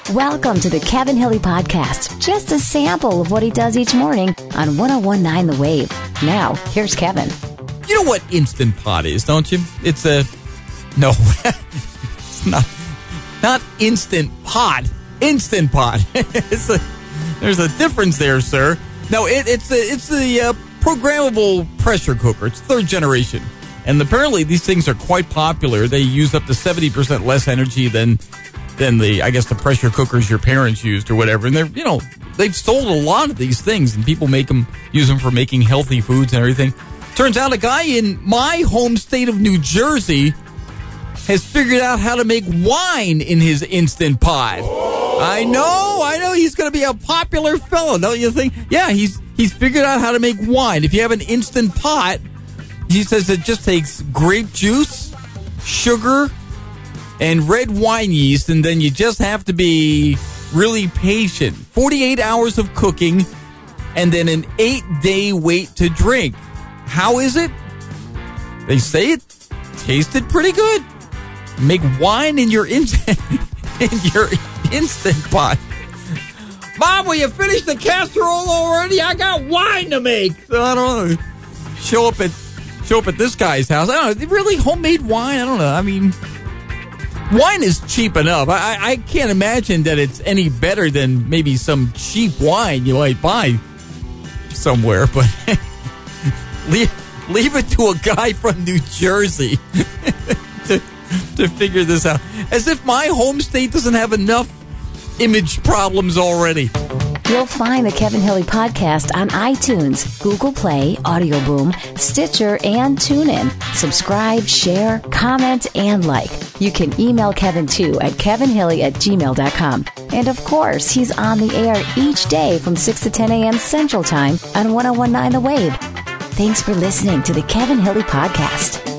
Welcome to the Kevin Hilly Podcast. Just a sample of what he does each morning on 101.9 The Wave. Now, here's Kevin. You know what Instant Pot is, don't you? It's no, it's not Instant Pot. Instant Pot. There's a difference there, sir. No, it's the programmable pressure cooker. It's third generation. And apparently these things are quite popular. They use up to 70% less energy than the pressure cookers your parents used or whatever. And they've sold a lot of these things, and people use them for making healthy foods and everything. Turns out a guy in my home state of New Jersey has figured out how to make wine in his Instant Pot. I know he's going to be a popular fellow, don't you think? Yeah, he's figured out how to make wine. If you have an Instant Pot, he says it just takes grape juice, sugar, and red wine yeast, and then you just have to be really patient. 48 hours of cooking, and then an 8-day wait to drink. How is it? They say it tasted pretty good. Make wine in your Instant Pot. Mom, will you finish the casserole already? I got wine to make. So I don't know. Show up at this guy's house. I don't know. Really homemade wine? I don't know. I mean, wine is cheap enough. I can't imagine that it's any better than maybe some cheap wine you might buy somewhere. But leave it to a guy from New Jersey to figure this out. As if my home state doesn't have enough image problems already. You'll find the Kevin Hilly Podcast on iTunes, Google Play, Audio Boom, Stitcher, and TuneIn. Subscribe, share, comment, and like. You can email Kevin too at kevinhilly@gmail.com. And of course, he's on the air each day from 6 to 10 a.m. Central Time on 101.9 The Wave. Thanks for listening to the Kevin Hilly Podcast.